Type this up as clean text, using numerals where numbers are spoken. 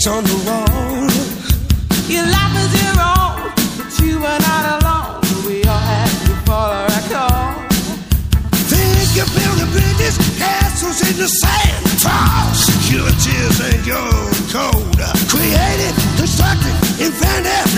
on the wall. Your life is your own, but you are not alone. We all have to follow our call. Think you building bridges, castles in the sand. False securities and your own code. Created, constructed, invented.